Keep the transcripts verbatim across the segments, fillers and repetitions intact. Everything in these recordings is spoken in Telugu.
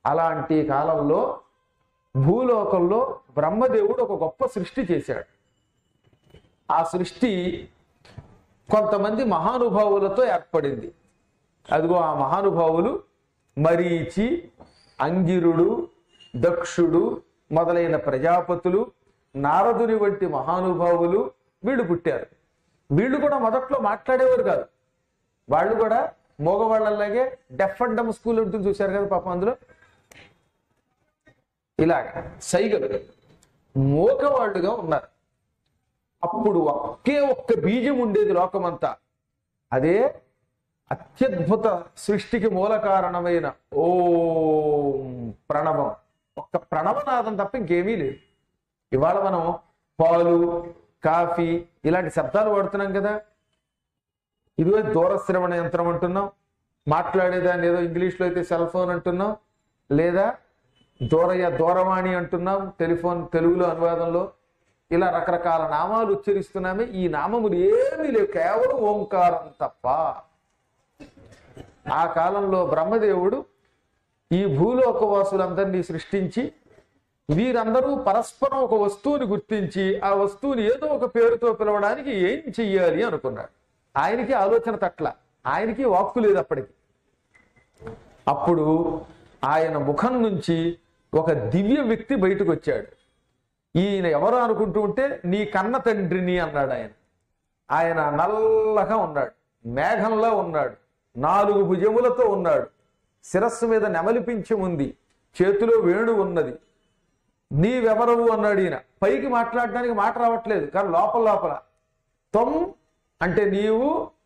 అలాంటి కాలంలో భూలోకంలో బ్రహ్మదేవుడు ఒక గొప్ప సృష్టి చేశాడు. ఆ సృష్టి కొంతమంది మహానుభావులతో ఏర్పడింది. అదిగో ఆ మహానుభావులు మరీచి, అంగిరుడు, దక్షుడు మొదలైన ప్రజాపతులు, నారదుని వంటి మహానుభావులు వీళ్ళు పుట్టారు. వీళ్ళు కూడా మొదట్లో మాట్లాడేవారు కాదు. వాళ్ళు కూడా మోగవాళ్ళలాగే డెఫ్ అండ్ డమ్ స్కూల్ ఉంటుంది చూశారు కదా పాపం, అందులో ఇలాగ సైగలు మోగవాళ్ళుగా ఉన్నారు. అప్పుడు ఒకే ఒక్క బీజం ఉండేది లోకమంతా. అదే అత్యద్భుత సృష్టికి మూల కారణమైన ఓం ప్రణవం. ఒక్క ప్రణవనాదం తప్ప ఇంకేమీ లేదు. ఇవాళ మనం పాలు, కాఫీ ఇలాంటి శబ్దాలు వాడుతున్నాం కదా. ఇదిగో దూరశ్రవణ యంత్రం అంటున్నాం, మాట్లాడేదాన్ని ఏదో ఇంగ్లీష్లో అయితే సెల్ ఫోన్ అంటున్నాం, లేదా దూరయ దూరవాణి అంటున్నాం టెలిఫోన్ తెలుగులో అనువాదంలో. ఇలా రకరకాల నామాలు ఉచ్చరిస్తున్నామే. ఈ నామములు ఏమీ లేవు, కేవలం ఓంకారం తప్ప. ఆ కాలంలో బ్రహ్మదేవుడు ఈ భూలోకవాసులందరినీ సృష్టించి వీరందరూ పరస్పరం ఒక వస్తువుని గుర్తించి ఆ వస్తువుని ఏదో ఒక పేరుతో పిలవడానికి ఏం చెయ్యాలి అనుకున్నాడు. ఆయనకి ఆలోచన తట్ల, ఆయనకి వాక్కు లేదు అప్పటికి. అప్పుడు ఆయన ముఖం నుంచి ఒక దివ్య వ్యక్తి బయటకు వచ్చాడు. ఈయన ఎవరు అనుకుంటూ ఉంటే నీ కన్న తండ్రిని అన్నాడు ఆయన. ఆయన నల్లగా ఉన్నాడు, మేఘంలా ఉన్నాడు, నాలుగు భుజములతో ఉన్నాడు, శిరస్సు మీద నెమలిపించి ఉంది, చేతిలో వేణు ఉన్నది. నీవెవరవు అన్నాడు ఈయన. పైకి మాట్లాడడానికి మాట రావట్లేదు, కానీ లోపల లోపల త్వం అంటే నీవు,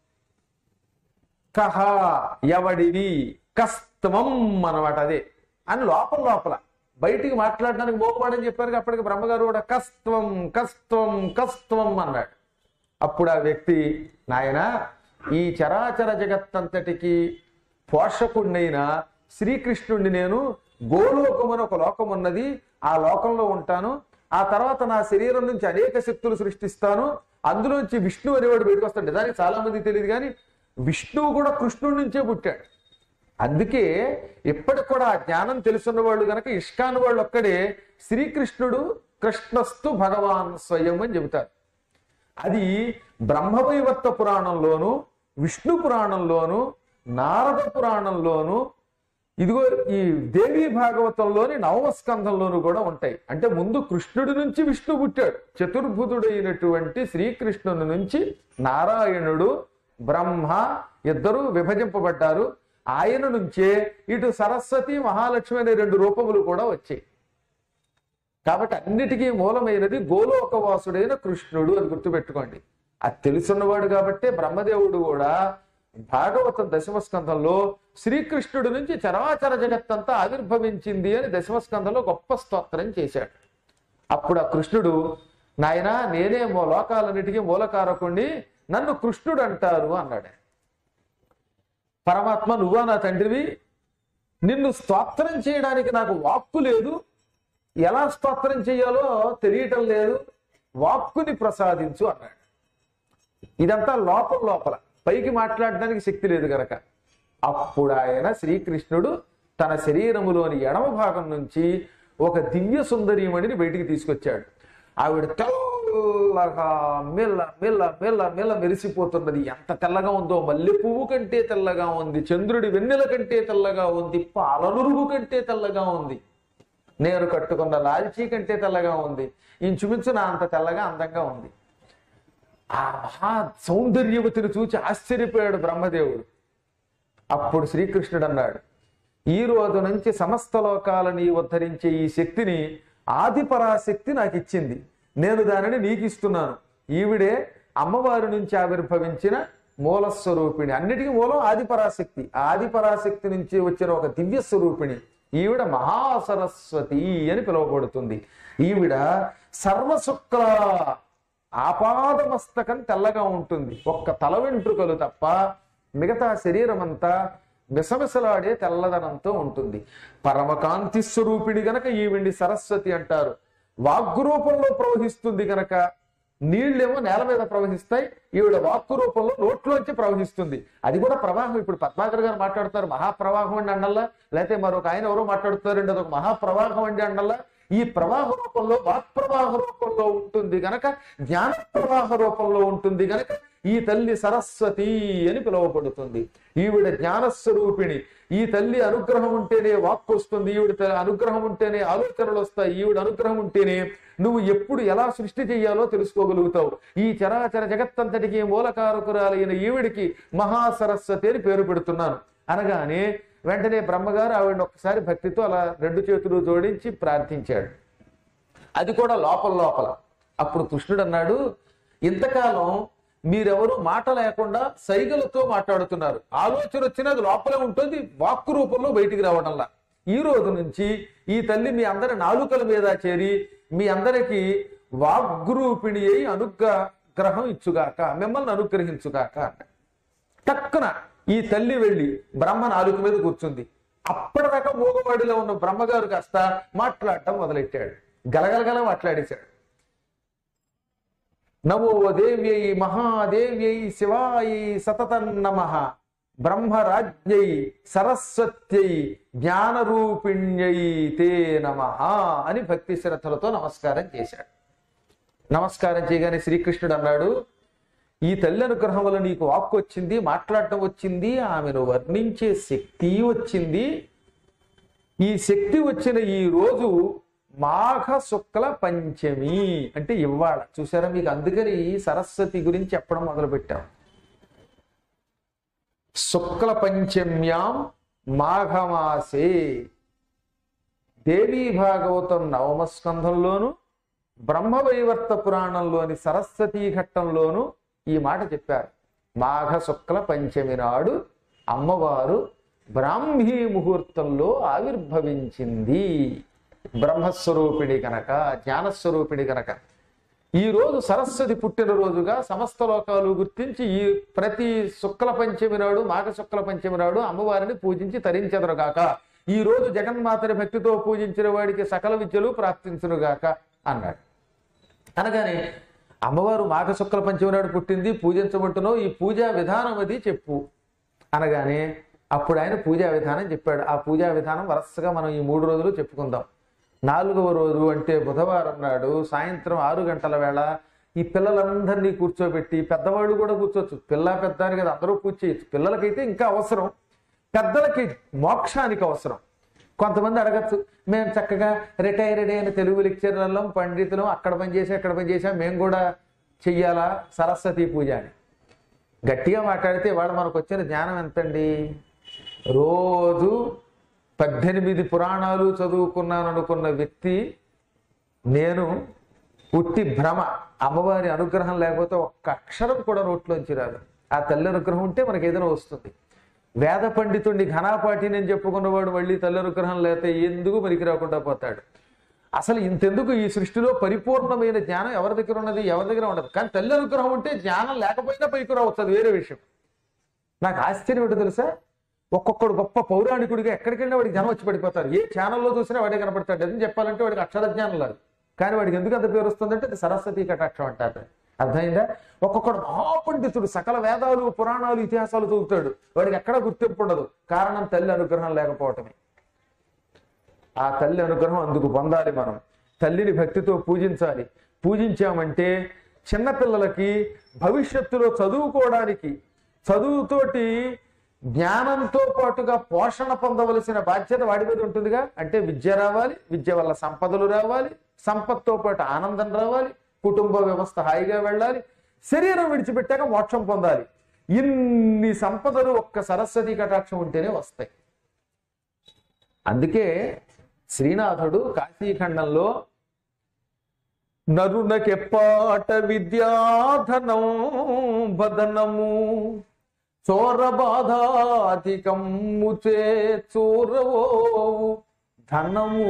కహ ఎవడివి, కస్త్వం అన్నమాట అదే అని లోపల లోపల. బయటికి మాట్లాడడానికి మోకమాడని చెప్పారు. అప్పటికి బ్రహ్మగారు కూడా కస్త్వం కస్త్వం కస్త్వం అన్నాడు. అప్పుడు ఆ వ్యక్తి, నాయన ఈ చరాచర జగత్తంతటికి పోషకుడినైన శ్రీకృష్ణుడిని నేను, గోలోకం అని ఒక లోకం ఉన్నది, ఆ లోకంలో ఉంటాను. ఆ తర్వాత నా శరీరం నుంచి అనేక శక్తులు సృష్టిస్తాను. అందులోంచి విష్ణువు అనేవాడు బయటకు వస్తాడు. నిజానికి చాలా మందికి తెలియదు, కానీ విష్ణువు కూడా కృష్ణుడి నుంచే పుట్టాడు. అందుకే ఇప్పటికి కూడా ఆ జ్ఞానం తెలుసున్న వాళ్ళు కనుక ఇష్కాన్ వాళ్ళు ఒక్కడే శ్రీకృష్ణుడు కృష్ణస్తు భగవాన్ స్వయం అని చెబుతారు. అది బ్రహ్మవైవర్త పురాణంలోను, విష్ణు పురాణంలోను, నారద పురాణంలోను, ఇదిగో ఈ దేవీ భాగవతంలోని నవమ స్కంధంలోనూ కూడా ఉంటాయి. అంటే ముందు కృష్ణుడి నుంచి విష్ణు పుట్టాడు. చతుర్భుతుడైనటువంటి శ్రీకృష్ణుని నుంచి నారాయణుడు, బ్రహ్మ ఇద్దరు విభజింపబడ్డారు. ఆయన నుంచే ఇటు సరస్వతి, మహాలక్ష్మి అనే రెండు రూపములు కూడా వచ్చాయి. కాబట్టి అన్నిటికీ మూలమైనది గోలోకవాసుడైన కృష్ణుడు అని గుర్తుపెట్టుకోండి. అది తెలుసున్నవాడు కాబట్టే బ్రహ్మదేవుడు కూడా భాగవతం దశమ స్కంధంలో శ్రీకృష్ణుడి నుంచి చరాచర జగత్తంతా ఆవిర్భవించింది అని దశమ స్కంధంలో గొప్ప స్తోత్రం చేశాడు. అప్పుడు ఆ కృష్ణుడు, నాయన నేనే మో లోకాలన్నిటికీ మూలకారకుణ్ణి, నన్ను కృష్ణుడు అంటారు అన్నాడు. పరమాత్మ, నువ్వా నా తండ్రివి, నిన్ను స్తోత్రం చేయడానికి నాకు వాక్కు లేదు, ఎలా స్తోత్రం చేయాలో తెలియటం లేదు, వాక్కుని ప్రసాదించు అన్నాడు. ఇదంతా లోపల లోపల, పైకి మాట్లాడడానికి శక్తి లేదు గనక. అప్పుడు ఆయన శ్రీకృష్ణుడు తన శరీరములోని ఎడమ భాగం నుంచి ఒక దివ్య సుందరీమణిని బయటికి తీసుకొచ్చాడు. ఆవిడ తెల్లగా మెల్ల మెల్ల మెల్ల మెల్ల మెరిసిపోతున్నది. ఎంత తెల్లగా ఉందో, మల్లె పువ్వు కంటే తెల్లగా ఉంది, చంద్రుడి వెన్నెల కంటే తెల్లగా ఉంది, పాలనురుగు కంటే తెల్లగా ఉంది, నేను కట్టుకున్న లాల్చీ కంటే తెల్లగా ఉంది, ఇంచుమించు నా అంత తెల్లగా అందంగా ఉంది. ఆ మహా సౌందర్యవతిని చూచి ఆశ్చర్యపోయాడు బ్రహ్మదేవుడు. అప్పుడు శ్రీకృష్ణుడు అన్నాడు, ఈ రోజు నుంచి సమస్త లోకాలని ఉద్ధరించే ఈ శక్తిని ఆదిపరాశక్తి నాకు ఇచ్చింది, నేను దానిని నీకు ఇస్తున్నాను. ఈవిడే అమ్మవారి నుంచి ఆవిర్భవించిన మూలస్వరూపిణి, అన్నిటికీ మూలం ఆదిపరాశక్తి. ఆదిపరాశక్తి నుంచి వచ్చిన ఒక దివ్య స్వరూపిణి. ఈవిడ మహాసరస్వతి అని పిలువబడుతుంది. ఈవిడ సర్వశుక్ల, ఆపాదమస్తకం తెల్లగా ఉంటుంది, ఒక్క తల వెంట్రుకలు తప్ప మిగతా శరీరం అంతా విసవిసలాడే తెల్లదనంతో ఉంటుంది. పరమకాంతి స్వరూపిణి గనక ఈవిడి సరస్వతి అంటారు. వాగ్రూపంలో ప్రవహిస్తుంది గనక నీళ్ళేమో నేల మీద ప్రవహిస్తాయి, ఈవిడ వాక్కు రూపంలో నోట్లోంచి ప్రవహిస్తుంది. అది కూడా ప్రవాహం. ఇప్పుడు పద్మాకర్ గారు మాట్లాడుతారు మహాప్రవాహం అండి అండల్లా, లేకపోతే మరొక ఆయన ఎవరో మాట్లాడుతారండి అదొక మహాప్రవాహం అండి అండల్లా. ఈ ప్రవాహ రూపంలో వాక్ ప్రవాహ రూపంలో ఉంటుంది గనక, జ్ఞాన ప్రవాహ రూపంలో ఉంటుంది గనక ఈ తల్లి సరస్వతి అని పిలువబడుతుంది. ఈవిడ జ్ఞానస్వరూపిణి. ఈ తల్లి అనుగ్రహం ఉంటేనే వాక్కు వస్తుంది, ఈవిడ అనుగ్రహం ఉంటేనే ఆలోచనలు వస్తాయి, ఈవిడ అనుగ్రహం ఉంటేనే నువ్వు ఎప్పుడు ఎలా సృష్టి చెయ్యాలో తెలుసుకోగలుగుతావు. ఈ చరాచర జగత్తంతటికి మూలకారకురాలైన ఈవిడికి మహాసరస్వతి అని పేరు పెడుతున్నాను అనగానే వెంటనే బ్రహ్మగారు ఆవిడ ఒక్కసారి భక్తితో అలా రెండు చేతులు జోడించి ప్రార్థించాడు. అది కూడా లోపల లోపల. అప్పుడు కృష్ణుడు అన్నాడు, ఇంతకాలం మీరెవరు మాట లేకుండా సైగలతో మాట్లాడుతున్నారు, ఆలోచన వచ్చినది లోపలే ఉంటుంది, వాక్కు రూపంలో బయటికి రావడంలా. ఈ రోజు నుంచి ఈ తల్లి మీ అందరి నాలుకల మీద చేరి మీ అందరికి వాగ్రూపిణి అయి అనుగ్రహం ఇచ్చుగాక, మిమ్మల్ని అనుగ్రహించుగాక. టక్కున ఈ తల్లి వెళ్ళి బ్రహ్మ నాలుక మీద కూర్చుంది. అప్పటిదాకా మూగవాడిలో ఉన్న బ్రహ్మగారు కాస్త మాట్లాడటం మొదలెట్టాడు, గలగలగల మాట్లాడేశాడు. నమో దేవ్యై మహాదేవ్యై శివాయై సతతం నమః బ్రహ్మరాజ్ఞై సరస్వత్యై జ్ఞానరూపిణ్యై తే నమః అని భక్తి శ్రద్ధలతో నమస్కారం చేశాడు. నమస్కారం చేయగానే శ్రీకృష్ణుడు అన్నాడు, ఈ తల్లి అనుగ్రహం వల్ల నీకు వాక్కు వచ్చింది, మాట్లాడటం వచ్చింది, ఆమెను వర్ణించే శక్తి వచ్చింది. ఈ శక్తి వచ్చిన ఈ రోజు మాఘ శుక్ల పంచమి అంటే ఇవాళ. చూసారా, మీకు అందుకని సరస్వతి గురించి చెప్పడం మొదలు పెట్టాం. శుక్ల పంచమ్యాం మాఘమాసే. దేవీ భాగవతం నవమ స్కంధంలోను బ్రహ్మవైవర్త పురాణంలోని సరస్వతీ ఘట్టంలోను ఈ మాట చెప్పారు. మాఘ శుక్ల పంచమి నాడు అమ్మవారు బ్రాహ్మీ ముహూర్తంలో ఆవిర్భవించింది. బ్రహ్మస్వరూపిణి కనుక, జ్ఞానస్వరూపిణి కనుక ఈ రోజు సరస్వతి పుట్టినరోజుగా సమస్త లోకాలు గుర్తించి ఈ ప్రతి శుక్ల పంచమి నాడు, మాఘ శుక్ల పంచమి నాడు అమ్మవారిని పూజించి తరించెదరుగాక. ఈ రోజు జగన్మాతని భక్తితో పూజించిన వాడికి సకల విద్యలు ప్రాప్తించునుగాక అన్నాడు. అనగానే అమ్మవారు మాఘ శుక్ల పంచమి నాడు పుట్టింది, పూజించమంటున్నావు, ఈ పూజా విధానం అది చెప్పు అనగానే అప్పుడు ఆయన పూజా విధానం చెప్పాడు. ఆ పూజా విధానం వరుసగా మనం ఈ మూడు రోజులు చెప్పుకుందాం. నాలుగవ రోజు అంటే బుధవారం నాడు సాయంత్రం ఆరు గంటల వేళ ఈ పిల్లలందరినీ కూర్చోబెట్టి, పెద్దవాళ్ళు కూడా కూర్చోవచ్చు, పిల్ల పెద్ద అని కదా అందరూ పూజ చేయొచ్చు, పిల్లలకైతే ఇంకా అవసరం, పెద్దలకి మోక్షానికి అవసరం. కొంతమంది అడగచ్చు, మేము చక్కగా రిటైర్డ్ అయిన తెలుగు లెక్చరర్లం పండితులం, అక్కడ పనిచేసి అక్కడ పనిచేసాం, మేము కూడా చెయ్యాలా సరస్వతి పూజ అని. గట్టిగా మాట్లాడితే వాళ్ళు మనకు వచ్చిన జ్ఞానం ఎంతండి? రోజు పద్దెనిమిది పురాణాలు చదువుకున్నాను అనుకున్న వ్యక్తి నేను ఉట్టి భ్రమ. అమ్మవారి అనుగ్రహం లేకపోతే ఒక్క అక్షరం కూడా నోట్లోంచి రాదు. ఆ తల్లి అనుగ్రహం ఉంటే మనకి ఏదైనా వస్తుంది. వేద పండితుడిని ఘనాపాటి నేను చెప్పుకున్నవాడు మళ్ళీ తల్లి అనుగ్రహం లేకపోతే ఎందుకు పనికి రాకుండా పోతాడు. అసలు ఇంతెందుకు ఈ సృష్టిలో పరిపూర్ణమైన జ్ఞానం ఎవరి దగ్గర ఉన్నది? ఎవరి దగ్గర ఉండదు. కానీ తల్లి అనుగ్రహం ఉంటే జ్ఞానం లేకపోయినా పైకి రావచ్చు, అది వేరే విషయం. నాకు ఆశ్చర్యం ఏంటో తెలుసా, ఒక్కొక్కడు గొప్ప పౌరాణికుడిగా ఎక్కడికి వెళ్ళినా వాడికి జనం వచ్చి పడిపోతారు. ఏ ఛానల్లో చూసినా వాడే కనపడతాడు. అని చెప్పాలంటే వాడికి అక్షర జ్ఞానం లేదు, కానీ వాడికి ఎందుకు అంత పేరు వస్తుందంటే అది సరస్వతి కటాక్షం అంటారు. అర్థమైందా? ఒక్కొక్కడు మహాపండితుడు, సకల వేదాలు పురాణాలు ఇతిహాసాలు చదువుతాడు, వాడికి ఎక్కడా గుర్తింపు ఉండదు. కారణం తల్లి అనుగ్రహం లేకపోవటమే. ఆ తల్లి అనుగ్రహం అందుకు పొందాలి. మనం తల్లిని భక్తితో పూజించాలి. పూజించామంటే చిన్నపిల్లలకి భవిష్యత్తులో చదువుకోవడానికి, చదువుతోటి జ్ఞానంతో పాటుగా పోషణ పొందవలసిన బాధ్యత వాడి మీద ఉంటుందిగా. అంటే విద్య రావాలి, విద్య వల్ల సంపదలు రావాలి, సంపత్తో పాటు ఆనందం రావాలి, కుటుంబ వ్యవస్థ హాయిగా వెళ్ళాలి, శరీరం విడిచిపెట్టాక మోక్షం పొందాలి. ఇన్ని సంపదలు ఒక్క సరస్వతి కటాక్షం ఉంటేనే వస్తాయి. అందుకే శ్రీనాథుడు కాశీఖండంలో నరునకెప్పాట విద్యాధనం బదనము చోరబాధాధికము చే చోరవోవు ధనము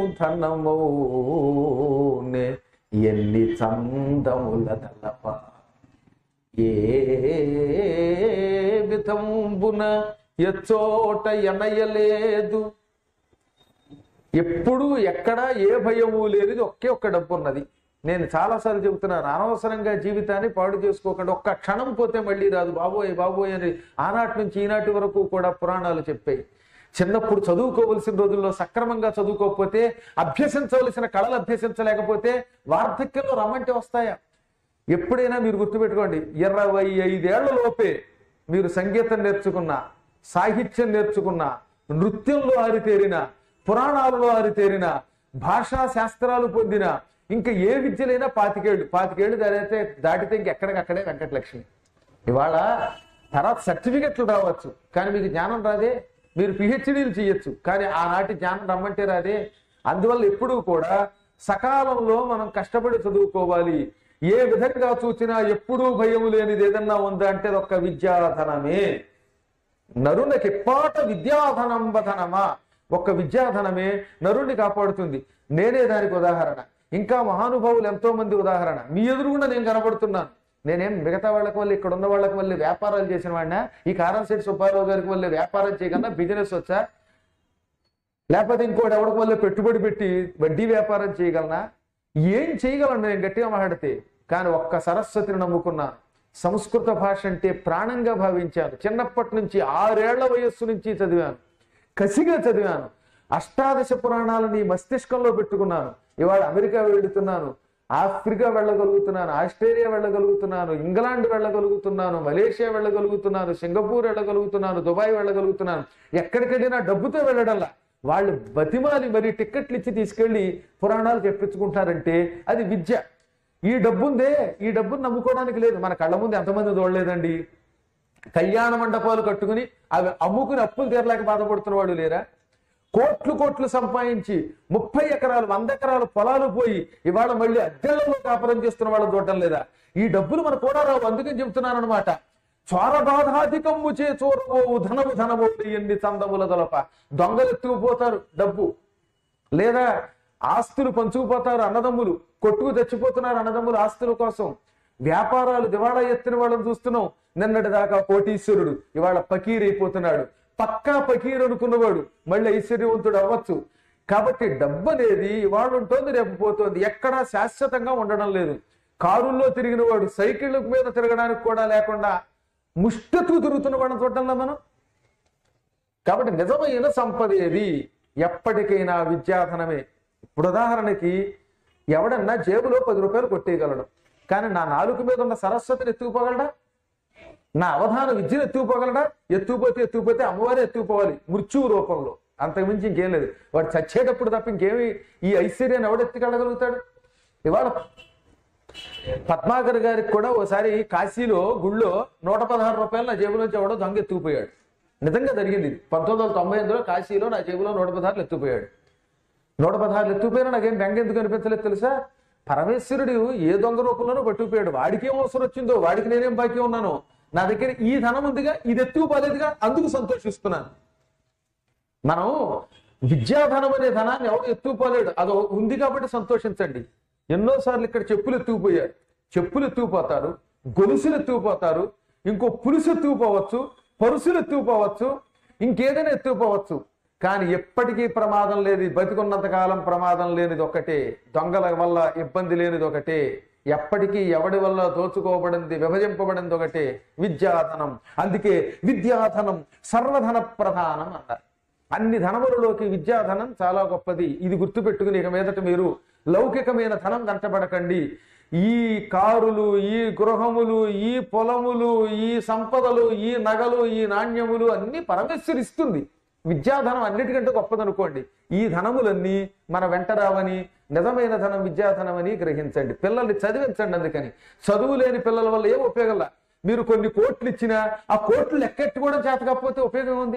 ధనమౌనే ఎన్ని చందముల దళప ఏ విధంబున ఎచ్చోట ఎనయలేదు. ఎప్పుడు ఎక్కడ ఏ భయము లేనిది ఒకే ఒక్క డబ్బు ఉన్నది. నేను చాలాసార్లు చెబుతున్నాను, అనవసరంగా జీవితాన్ని పాడు చేసుకోకుండా ఒక్క క్షణం పోతే మళ్ళీ రాదు బాబోయ్ బాబోయ్ అని ఆనాటి నుంచి ఈనాటి వరకు కూడా పురాణాలు చెప్పాయి. చిన్నప్పుడు చదువుకోవలసిన రోజుల్లో సక్రమంగా చదువుకోకపోతే, అభ్యసించవలసిన కళలు అభ్యసించలేకపోతే వార్ధక్యంలో రమ్మంటే వస్తాయా? ఎప్పుడైనా మీరు గుర్తుపెట్టుకోండి, ఇరవై ఐదేళ్ల లోపే మీరు సంగీతం నేర్చుకున్నా, సాహిత్యం నేర్చుకున్నా, నృత్యంలో ఆరితేరిన, పురాణాలలో ఆరితేరిన, భాషా శాస్త్రాలు పొందిన, ఇంకా ఏ విద్యలైనా పాతికేళ్ళు పాతికేళ్ళు దాడితే దాటితే ఇంకెక్కడికక్కడే వెంకటలక్ష్మి. ఇవాళ తర్వాత సర్టిఫికెట్లు రావచ్చు, కానీ మీకు జ్ఞానం రాదే. మీరు పిహెచ్డీలు చేయొచ్చు, కానీ ఆనాటి జ్ఞానం రమ్మంటే రాదే. అందువల్ల ఎప్పుడూ కూడా సకాలంలో మనం కష్టపడి చదువుకోవాలి. ఏ విధంగా చూసినా ఎప్పుడూ భయం లేనిది ఏదన్నా ఉందా అంటే ఒక్క విద్యాధనమే. నరునికి పాట విద్యాధనంబధనమా, ఒక్క విద్యాధనమే నరుణ్ణి కాపాడుతుంది. నేనే దానికి ఉదాహరణ. ఇంకా మహానుభావులు ఎంతో మంది ఉదాహరణ. మీ ఎదురుగుండా నేను కనబడుతున్నాను. నేనేం మిగతా వాళ్ళకి వల్ల, ఇక్కడ ఉన్న వాళ్ళకి వల్ల వ్యాపారాలు చేసిన వాడినా, ఈ కారంశెట్టి సుబ్బారావు గారికి వల్ల వ్యాపారం చేయగలనా, బిజినెస్ వచ్చా, లేకపోతే ఇంకోటి ఎవరికి వల్ల పెట్టుబడి పెట్టి వడ్డీ వ్యాపారం చేయగలనా? ఏం చేయగలను నేను గట్టిగా మాట్లాడితే? కానీ ఒక్క సరస్వతిని నమ్ముకున్నాను. సంస్కృత భాష అంటే ప్రాణంగా భావించాను. చిన్నప్పటి నుంచి ఆరేళ్ల వయస్సు నుంచి చదివాను, కసిగా చదివాను. అష్టాదశ పురాణాలని మస్తిష్కంలో పెట్టుకున్నాను. ఇవాళ అమెరికా వెళుతున్నాను, ఆఫ్రికా వెళ్ళగలుగుతున్నాను, ఆస్ట్రేలియా వెళ్ళగలుగుతున్నాను, ఇంగ్లాండ్ వెళ్ళగలుగుతున్నాను, మలేషియా వెళ్ళగలుగుతున్నాను, సింగపూర్ వెళ్ళగలుగుతున్నాను, దుబాయ్ వెళ్ళగలుగుతున్నాను. ఎక్కడికెళ్ళినా డబ్బుతో వెళ్ళడంలా, వాళ్ళు బతిమాలి మరి టిక్కెట్లు ఇచ్చి తీసుకెళ్లి పురాణాలు చెప్పించుకుంటారంటే అది విద్య. ఈ డబ్బుందే, ఈ డబ్బును నమ్ముకోవడానికి లేదు. మన కళ్ళ ముందు ఎంతమంది చూడలేదండి కళ్యాణ మండపాలు కట్టుకుని అవి అమ్ముకుని అప్పులు తీరలేక బాధపడుతున్న వాళ్ళు లేరా? కోట్లు కోట్లు సంపాదించి ముప్పై ఎకరాలు వంద ఎకరాలు పొలాలు పోయి ఇవాళ మళ్ళీ అద్దెలలో కాపురం చేస్తున్న వాళ్ళు చూడటం లేదా? ఈ డబ్బులు మన కూడా రావు. అందుకని చెప్తున్నాను అనమాట. చోరబాధాధికమ్ము చే చోరవోవు ధనము ధనము ఎన్ని చందముల దొలప. దొంగలు ఎత్తుకుపోతారు డబ్బు, లేదా ఆస్తులు పంచుకుపోతారు అన్నదమ్ములు, కొట్టుకు తెచ్చిపోతున్నారు అన్నదమ్ములు ఆస్తుల కోసం. వ్యాపారాలు దివాళా ఎత్తిన వాళ్ళని చూస్తున్నాం. నిన్నటి దాకా కోటీశ్వరుడు ఇవాళ పకీర్ అయిపోతున్నాడు. పక్కా పకీర్ అనుకున్నవాడు మళ్ళీ ఐశ్వర్యవంతుడు అవ్వచ్చు. కాబట్టి డబ్బు అనేది ఇవాళ ఉంటుంది, రేపు పోతుంది. ఎక్కడా శాశ్వతంగా ఉండడం లేదు. కారుల్లో తిరిగిన వాడు సైకిళ్ళ మీద తిరగడానికి కూడా లేకుండా ముష్టతూ తిరుగుతున్న వాడిని చూడడంలో మనం. కాబట్టి నిజమైన సంపద ఏది? ఎప్పటికైనా విద్యాధనమే. ఇప్పుడు ఉదాహరణకి ఎవడన్నా జేబులో పది రూపాయలు కొట్టేయగలడు, కానీ నా నాలుగు మీద ఉన్న సరస్వతిని ఎత్తుకుపోగలడా? నా అవధాన విద్యను ఎత్తుకుపోగలడా? ఎత్తుకుపోతే ఎత్తుకుపోతే అమ్మవారే ఎత్తుకుపోవాలి మృత్యువు రూపంలో. అంతకుమించి ఇంకేం లేదు. వాడు చచ్చేటప్పుడు తప్ప ఇంకేమి ఈ ఐశ్వర్యాన్ని ఎవడెత్తుకెళ్ళగలుగుతాడు? ఇవాళ పద్మాకర్ గారికి కూడా ఓసారి కాశీలో గుళ్ళో నూట పదహారు రూపాయలు నా జేబులోంచి ఎవడో దొంగ ఎత్తుకుపోయాడు. నిజంగా జరిగింది. పంతొమ్మిది వందల తొంభై ఎనిమిదిలో కాశీలో నా జేబులో నూట పదహారులు ఎత్తుకుపోయాడు. నూట పదహారులు ఎత్తుకుపోయినా నాకేం బెంగ ఎందుకు అనిపించలేదు తెలుసా? పరమేశ్వరుడు ఏ దొంగ రూపంలోనూ పట్టుకుపోయాడు. వాడికి ఏం అవసరం వచ్చిందో, వాడికి నేనేం బాకీ ఉన్నాను? నా దగ్గర ఈ ధనం ఉందిగా, ఇది ఎత్తుకుపోలేదుగా, అందుకు సంతోషిస్తున్నాను. మనం విద్యాధనం అనే ధనాన్ని ఎవరు ఎత్తుకుపోలేడు, అది ఉంది కాబట్టి సంతోషించండి. ఎన్నోసార్లు ఇక్కడ చెప్పులు ఎత్తుకుపోయారు, చెప్పులు ఎత్తుకుపోతారు, గొలుసులు ఎత్తుకుపోతారు, ఇంకో పులుసు ఎత్తుకుపోవచ్చు, పరుసులు ఎత్తుకుపోవచ్చు, ఇంకేదైనా ఎత్తుకుపోవచ్చు. కానీ ఎప్పటికీ ప్రమాదం లేదు. బతికున్నంత కాలం ప్రమాదం లేనిది ఒకటే, దొంగల వల్ల ఇబ్బంది లేనిది ఒకటే, ఎప్పటికీ ఎవడి వల్ల దోచుకోబడింది విభజింపబడింది ఒకటే, విద్యాధనం. అందుకే విద్యాధనం సర్వధన ప్రధానం అన్నారు. అన్ని ధనములలోకి విద్యాధనం చాలా గొప్పది. ఇది గుర్తుపెట్టుకుని ఇక మీదట మీరు లౌకికమైన ధనం వెంటబడకండి. ఈ కారులు, ఈ గృహములు, ఈ పొలములు, ఈ సంపదలు, ఈ నగలు, ఈ నాణ్యములు అన్ని పరమేశ్వరిస్తుంది. విద్యాధనం అన్నిటికంటే గొప్పదనుకోండి. ఈ ధనములన్నీ మన వెంట రావని, నిజమైన ధనం విద్యాధనం అని గ్రహించండి. పిల్లల్ని చదివించండి. అందుకని చదువు లేని పిల్లల వల్ల ఏం ఉపయోగంలా. మీరు కొన్ని కోట్లు ఇచ్చినా ఆ కోట్లు లెక్కెట్టుకోవడం చేత కాకపోతే ఉపయోగం ఉంది.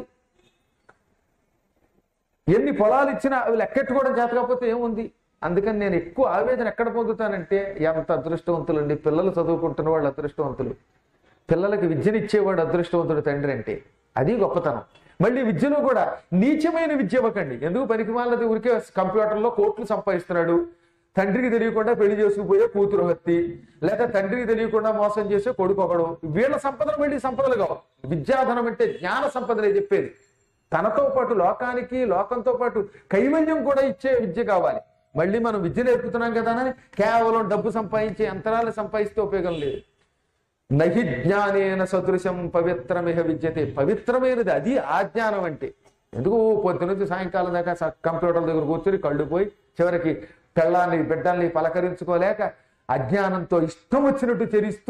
ఎన్ని పొలాలు ఇచ్చినా అవి లెక్కెట్టుకోవడం చేత కాకపోతే ఏముంది? అందుకని నేను ఎక్కువ ఆవేదన ఎక్కడ పొందుతానంటే, ఎంత అదృష్టవంతులండి పిల్లలు చదువుకుంటున్న వాళ్ళు అదృష్టవంతులు. పిల్లలకి విద్యనిచ్చేవాడు అదృష్టవంతుడు తండ్రి అంటే. అది గొప్పతనం. మళ్ళీ విద్యలో కూడా నీచమైన విద్య ఇవ్వకండి. ఎందుకు? పనికి వాళ్ళది ఊరికే కంప్యూటర్లో కోట్లు సంపాదిస్తున్నాడు, తండ్రికి తెలియకుండా పెళ్లి చేసుకుపోయే కూతురు హత్తి, లేదా తండ్రికి తెలియకుండా మోసం చేసే కొడుకు ఒకడు. వీళ్ళ సంపదలు మళ్ళీ సంపదలు కావు. విద్యాధనం అంటే జ్ఞాన సంపదలే చెప్పేది. తనతో పాటు లోకానికి, లోకంతో పాటు కైవల్యం కూడా ఇచ్చే విద్య కావాలి. మళ్ళీ మనం విద్య నేర్పుతున్నాం కదా అని కేవలం డబ్బు సంపాదించే యంత్రాలు సంపాదిస్తే ఉపయోగం లేదు. నహి జ్ఞానేన సదృశం పవిత్రమిహ విద్యతే. పవిత్రమైనది అది ఆ జ్ఞానం అంటే. ఎందుకు పొద్దు నుంచి సాయంకాలం దాకా కంప్యూటర్ దగ్గర కూర్చొని కళ్ళు పోయి చివరికి పెళ్ళాన్ని బిడ్డల్ని పలకరించుకోలేక అజ్ఞానంతో ఇష్టం వచ్చినట్టు చరిస్తూ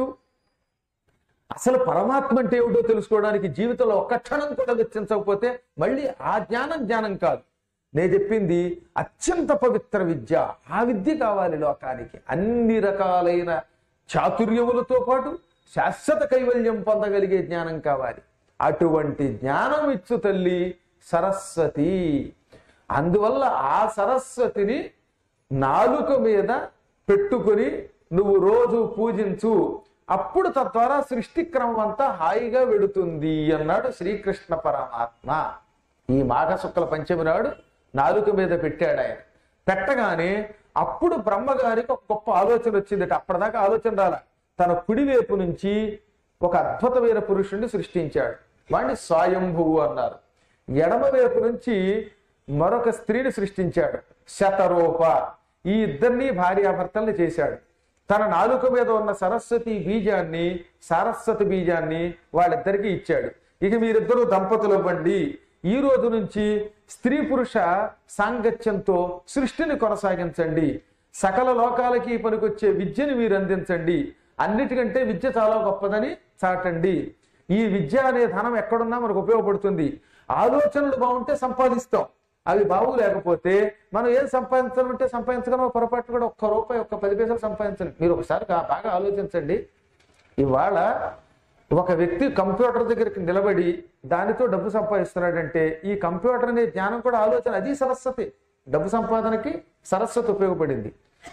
అసలు పరమాత్మ అంటే ఏమిటో తెలుసుకోవడానికి జీవితంలో ఒక్క క్షణం కూడా వెచ్చించకపోతే మళ్ళీ ఆ జ్ఞానం జ్ఞానం కాదు. నేను చెప్పింది అత్యంత పవిత్ర విద్య. ఆ విద్య కావాలి లోకానికి. అన్ని రకాలైన చాతుర్యములతో పాటు శాశ్వత కైవల్యం పొందగలిగే జ్ఞానం కావాలి. అటువంటి జ్ఞానం ఇచ్చు తల్లి సరస్వతి. అందువల్ల ఆ సరస్వతిని నాలుక మీద పెట్టుకుని నువ్వు రోజు పూజించు. అప్పుడు తద్వారా సృష్టి క్రమం అంతా హాయిగా వెడుతుంది అన్నాడు శ్రీకృష్ణ పరమాత్మ. ఈ మాఘ శుక్ల పంచమి నాడు నాలుక మీద పెట్టాడు ఆయన. పెట్టగానే అప్పుడు బ్రహ్మగారికి ఒక గొప్ప ఆలోచన వచ్చిందట. అప్పటిదాకా ఆలోచన రాల. తన కుడివైపు నుంచి ఒక అద్భుతమైన పురుషుణ్ణి సృష్టించాడు. వాడిని స్వయంభువు అన్నారు. ఎడమ వైపు నుంచి మరొక స్త్రీని సృష్టించాడు, శతరూప. ఈ ఇద్దరిని భార్యాభర్తల్ని చేశాడు. తన నాలుక మీద ఉన్న సరస్వతి బీజాన్ని, సారస్వతి బీజాన్ని వాళ్ళిద్దరికీ ఇచ్చాడు. ఇక మీరిద్దరూ దంపతులు అవ్వండి. ఈ రోజు నుంచి స్త్రీ పురుష సాంగత్యంతో సృష్టిని కొనసాగించండి. సకల లోకాలకి పనికొచ్చే విద్యని మీరు అందించండి. అన్నిటికంటే విద్య చాలా గొప్పదని చాటండి. ఈ విద్య అనే ధనం ఎక్కడున్నా మనకు ఉపయోగపడుతుంది. ఆలోచనలు బాగుంటే సంపాదిస్తాం. అవి బాగులేకపోతే మనం ఏం సంపాదించాలంటే సంపాదించగలం. పొరపాటు కూడా ఒక్క రూపాయి ఒక్క పది పైసలు సంపాదించండి. మీరు ఒకసారి బాగా ఆలోచించండి. ఇవాళ ఒక వ్యక్తి కంప్యూటర్ దగ్గరికి నిలబడి దానితో డబ్బు సంపాదిస్తున్నాడంటే ఈ కంప్యూటర్ అనే జ్ఞానం కూడా ఆలోచన. అది సరస్వతి. డబ్బు సంపాదనకి సరస్వతి ఉపయోగపడింది.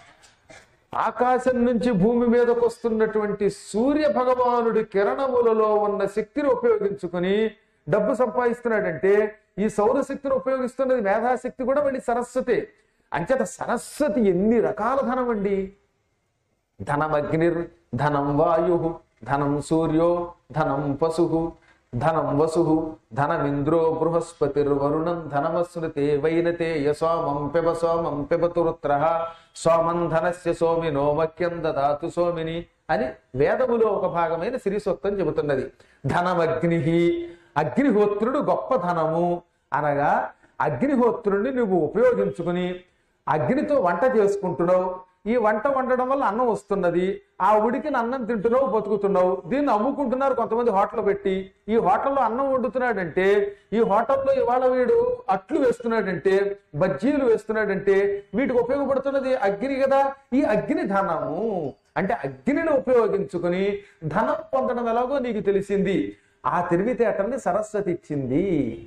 ఆకాశం నుంచి భూమి మీదకు వస్తున్నటువంటి సూర్య భగవానుడి కిరణములలో ఉన్న శక్తిని ఉపయోగించుకుని డబ్బు సంపాదిస్తున్నాడంటే ఈ సౌరశక్తిని ఉపయోగిస్తున్నది మేధాశక్తి కూడా మళ్ళీ సరస్వతి. అంచేత సరస్వతి ఎన్ని రకాల ధనం అండి. ధనం అగ్నిర్, ధనం వాయు, ధనం సూర్యో, ధనం పశు, ధనం వసు, ధనమింద్రో బృహస్పతిర్వరుణం ధనమస్మృతే వైనతే యసోమం పిబ సోమం పిబతురుత్ర సోమం ధనస్య సోమినో మక్యం దదాతు సోమిని అని వేదములో ఒక భాగమైన శ్రీ సూక్తం చెబుతున్నది. ధనమగ్ని, అగ్నిహోత్రుడు గొప్ప ధనము అనగా అగ్నిహోత్రుడిని నువ్వు ఉపయోగించుకుని అగ్నితో వంట చేసుకుంటున్నావు. ఈ వంట వండడం వల్ల అన్నం వస్తున్నది. ఆ ఉడికిన అన్నం తింటున్నావు, బతుకుతున్నావు. దీన్ని అమ్ముకుంటున్నారు కొంతమంది హోటల్ పెట్టి. ఈ హోటల్లో అన్నం వండుతున్నాడంటే, ఈ హోటల్లో ఇవాళ వీడు అట్లు వేస్తున్నాడంటే, బజ్జీలు వేస్తున్నాడంటే వీటికి ఉపయోగపడుతున్నది అగ్ని కదా. ఈ అగ్ని ధనము అంటే అగ్నిని ఉపయోగించుకుని ధనం పొందడం ఎలాగో నీకు తెలిసింది. ఆ తెలివితేటల్ని సరస్వతి ఇచ్చింది.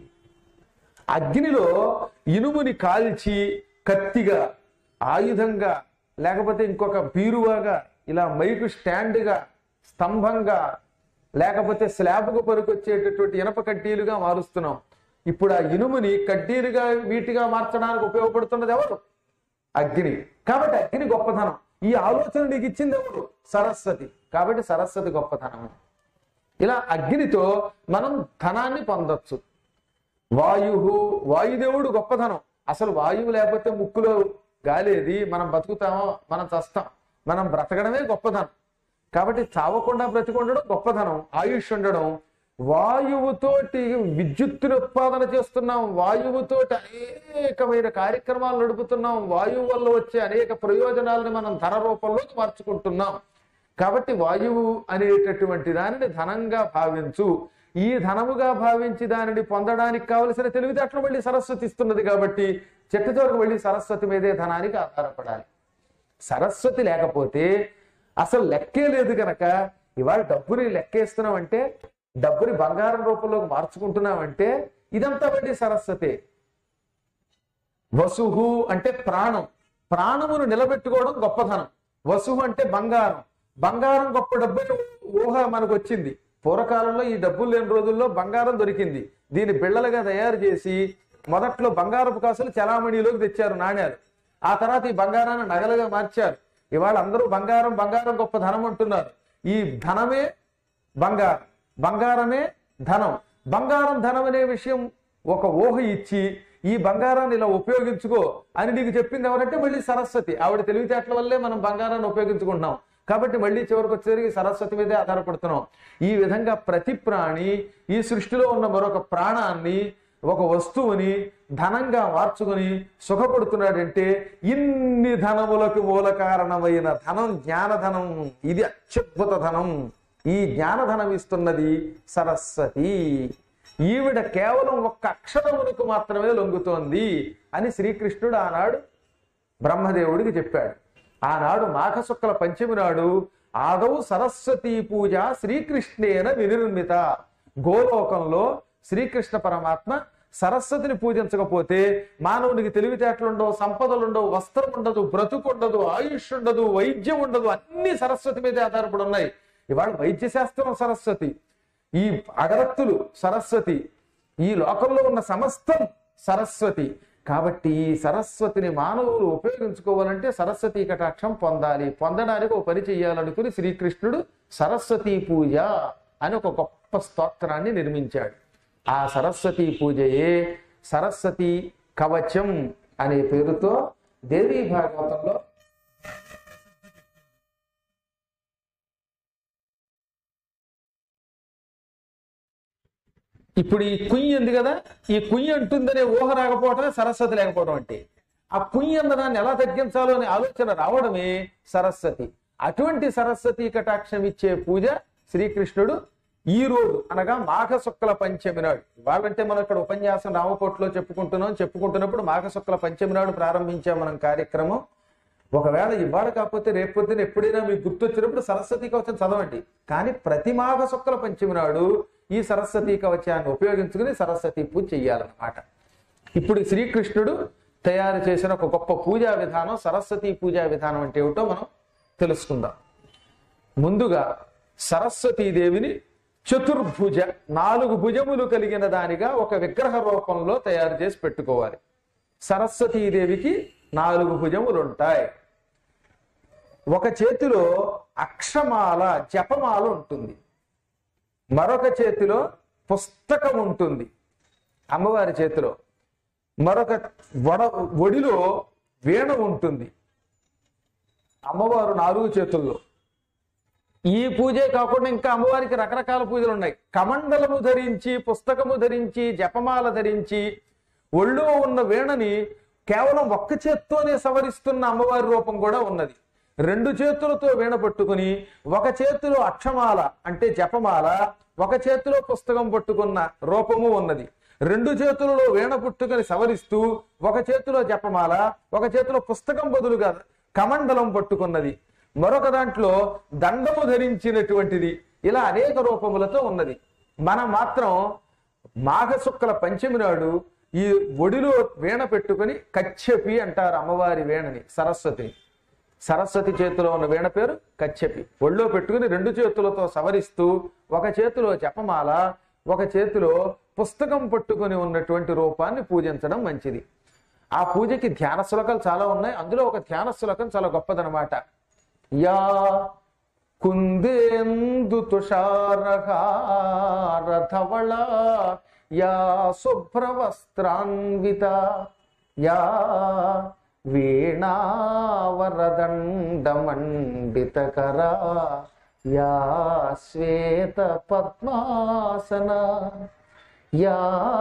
అగ్నిలో ఇనుముని కాల్చి కత్తిగా, ఆయుధంగా, లేకపోతే ఇంకొక బీరువాగా, ఇలా మైకు స్టాండ్గా, స్తంభంగా, లేకపోతే స్లాబ్కు పనికొచ్చేటటువంటి ఇనప కడ్డీలుగా మారుస్తున్నాం. ఇప్పుడు ఆ ఇనుముని కడ్డీలుగా వీటిగా మార్చడానికి ఉపయోగపడుతున్నది ఎవరు? అగ్ని. కాబట్టి అగ్ని గొప్పతనం. ఈ ఆలోచన నీకు ఇచ్చింది ఎవరు? సరస్వతి. కాబట్టి సరస్వతి గొప్పతనం. ఇలా అగ్నితో మనం ధనాన్ని పొందొచ్చు. వాయు, వాయుదేవుడు గొప్పతనం. అసలు వాయువు లేకపోతే ముక్కులో గాలేది, మనం బతుకుతామో మనం చస్తాం. మనం బ్రతకడమే గొప్పదనం. కాబట్టి చావకుండా బ్రతికుండడం గొప్పదనం. ఆయుష్ ఉండడం. వాయువుతోటి విద్యుత్తుని ఉత్పాదన చేస్తున్నాం. వాయువుతోటి అనేకమైన కార్యక్రమాలు నడుపుతున్నాం. వాయువు వల్ల వచ్చే అనేక ప్రయోజనాలను మనం ధన రూపంలోకి మార్చుకుంటున్నాం. కాబట్టి వాయువు అనేటటువంటి దానిని ధనంగా భావించు. ఈ ధనముగా భావించి దానిని పొందడానికి కావలసిన తెలివితేటలు మళ్ళీ సరస్వతి ఇస్తున్నది. కాబట్టి చెట్టు చివరకు వెళ్ళి సరస్వతి మీదే ధనానికి ఆధారపడాలి. సరస్వతి లేకపోతే అసలు లెక్కే లేదు కనుక ఇవాళ డబ్బుని లెక్కేస్తున్నామంటే, డబ్బుని బంగారం రూపంలోకి మార్చుకుంటున్నామంటే ఇదంతా మళ్ళీ సరస్వతి. వసుహు అంటే ప్రాణం. ప్రాణమును నిలబెట్టుకోవడం గొప్పధనం. వసుహు అంటే బంగారం. బంగారం గొప్ప డబ్బు ఊహ మనకు వచ్చింది. పూర్వకాలంలో ఈ డబ్బులు లేని రోజుల్లో బంగారం దొరికింది. దీన్ని బిళ్ళలుగా తయారు చేసి మొదట్లో బంగారపు కాసులు చలామణిలోకి తెచ్చారు, నాణ్యాలు. ఆ తర్వాత ఈ బంగారాన్ని నగలుగా మార్చారు. ఇవాళ అందరూ బంగారం బంగారం గొప్ప ధనం అంటున్నారు. ఈ ధనమే బంగారం, బంగారమే ధనం. బంగారం ధనం అనే విషయం ఒక ఊహ ఇచ్చి ఈ బంగారాన్ని ఇలా ఉపయోగించుకో అని నీకు చెప్పింది ఎవరంటే మళ్ళీ సరస్వతి. ఆవిడ తెలివితేటల వల్లే మనం బంగారాన్ని ఉపయోగించుకుంటున్నాం కాబట్టి మళ్ళీ చివరికి వచ్చేసరికి సరస్వతి మీదే ఆధారపడుతున్నాం. ఈ విధంగా ప్రతి ప్రాణి ఈ సృష్టిలో ఉన్న మరొక ప్రాణాన్ని, ఒక వస్తువుని ధనంగా మార్చుకుని సుఖపడుతున్నాడంటే ఇన్ని ధనములకు మూల కారణమైన ధనం జ్ఞానధనం. ఇది అత్యద్భుత ధనం. ఈ జ్ఞానధనం ఇస్తున్నది సరస్వతి. ఈవిడ కేవలం ఒక్క అక్షరములకు మాత్రమే లొంగుతోంది అని శ్రీకృష్ణుడు ఆనాడు బ్రహ్మదేవుడికి చెప్పాడు. ఆనాడు మాఘశుక్ల పంచమి నాడు ఆదౌ సరస్వతీ పూజ శ్రీకృష్ణేన వినిర్మిత. గోలోకంలో శ్రీకృష్ణ పరమాత్మ సరస్వతిని పూజించకపోతే మానవునికి తెలివితేటలుండవు, సంపదలుండవు, వస్త్రం ఉండదు, బ్రతుకు ఉండదు, ఆయుష్ ఉండదు, వైద్యం ఉండదు. అన్ని సరస్వతి మీదే ఆధారపడి ఉన్నాయి. ఇవాళ వైద్య శాస్త్రం సరస్వతి, ఈ అగరత్తులు సరస్వతి, ఈ లోకంలో ఉన్న సమస్తం సరస్వతి. కాబట్టి ఈ సరస్వతిని మానవులు ఉపయోగించుకోవాలంటే సరస్వతీ కటాక్షం పొందాలి. పొందడానికి ఒక పని చెయ్యాలనుకుని శ్రీకృష్ణుడు సరస్వతీ పూజ అని ఒక గొప్ప స్తోత్రాన్ని నిర్మించాడు. ఆ సరస్వతీ పూజయే సరస్వతీ కవచం అనే పేరుతో దేవీ భాగవతంలో ఇప్పుడు ఈ కుయ్యి ఉంది కదా, ఈ కుయ్యి అంటుందనే ఊహ రాకపోవటమే సరస్వతి లేకపోవడం అంటే. ఆ కుయ్యి అన్న దాన్ని ఎలా తగ్గించాలో అనే ఆలోచన రావడమే సరస్వతి. అటువంటి సరస్వతి కటాక్షం ఇచ్చే పూజ శ్రీకృష్ణుడు ఈ రోజు అనగా మాఘశుక్ల పంచమి నాడు. వాళ్ళంటే మనం ఇక్కడ ఉపన్యాసం రామకోటలో చెప్పుకుంటున్నాం. చెప్పుకుంటున్నప్పుడు మాఘశుక్ల పంచమి నాడు ప్రారంభించాం మనం కార్యక్రమం. ఒకవేళ ఇవాళ కాకపోతే రేపు పొద్దున ఎప్పుడైనా మీకు గుర్తొచ్చినప్పుడు సరస్వతి కవచం చదవండి. కానీ ప్రతి మాఘశుక్ల పంచమి నాడు ఈ సరస్వతీ కవచాన్ని ఉపయోగించుకుని సరస్వతి పూజ చెయ్యాలన్నమాట. ఇప్పుడు శ్రీకృష్ణుడు తయారు చేసిన ఒక గొప్ప పూజా విధానం, సరస్వతీ పూజా విధానం అంటే ఏమిటో మనం తెలుసుకుందాం. ముందుగా సరస్వతీదేవిని చతుర్భుజ, నాలుగు భుజములు కలిగిన దానిగా ఒక విగ్రహ రూపంలో తయారు చేసి పెట్టుకోవాలి. సరస్వతీదేవికి నాలుగు భుజములు ఉంటాయి. ఒక చేతిలో అక్షమాల జపమాల ఉంటుంది, మరొక చేతిలో పుస్తకం ఉంటుంది అమ్మవారి చేతిలో, మరొక వడ ఒడిలో వీణ ఉంటుంది అమ్మవారు నాలుగు చేతుల్లో. ఈ పూజే కాకుండా ఇంకా అమ్మవారికి రకరకాల పూజలు ఉన్నాయి. కమండలము ధరించి, పుస్తకము ధరించి, జపమాల ధరించి, ఒళ్ళో ఉన్న వీణని కేవలం ఒక్క చేత్తోనే సవరిస్తున్న అమ్మవారి రూపం కూడా ఉన్నది. రెండు చేతులతో వీణ పట్టుకుని ఒక చేతిలో అక్షమాల అంటే జపమాల, ఒక చేతిలో పుస్తకం పట్టుకున్న రూపము ఉన్నది. రెండు చేతులలో వీణ పుట్టుకొని సవరిస్తూ ఒక చేతిలో జపమాల, ఒక చేతిలో పుస్తకం బదులుగా కమండలం పట్టుకున్నది, మరొక దాంట్లో దండము ధరించినటువంటిది. ఇలా అనేక రూపములతో ఉన్నది. మనం మాత్రం మాఘశుక్ల పంచమి నాడు ఈ ఒడిలో వీణ పెట్టుకుని కచ్చెపి అంటారు అమ్మవారి వీణని, సరస్వతిని. సరస్వతి చేతిలో ఉన్న వీణ పేరు కచ్చెపి. ఒళ్ళో పెట్టుకుని రెండు చేతులతో సవరిస్తూ ఒక చేతిలో జపమాల, ఒక చేతిలో పుస్తకం పట్టుకుని ఉన్నటువంటి రూపాన్ని పూజించడం మంచిది. ఆ పూజకి ధ్యాన శ్లోకాలు చాలా ఉన్నాయి. అందులో ఒక ధ్యాన శ్లోకం చాలా గొప్పదనమాట. యా కుందేందు తుషారహార ధవళ యా శుభ్రవస్త్రాన్విత యా వీణావరదండమండితకరా యా శ్వేత పద్మాసన యా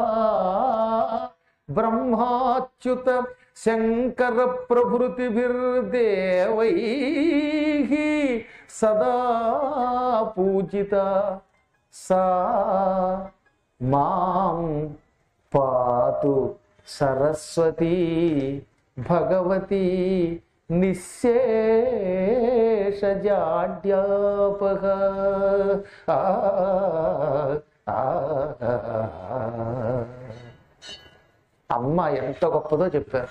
బ్రహ్మాచ్యుత శంకర ప్రభృతిభిర్దేవైః సదా పూజిత సా మాం పాతు సరస్వతీ భగవతి నిశ్శేషజాడ్యాపహ. అమ్మ ఎంత గొప్పదో చెప్పారు.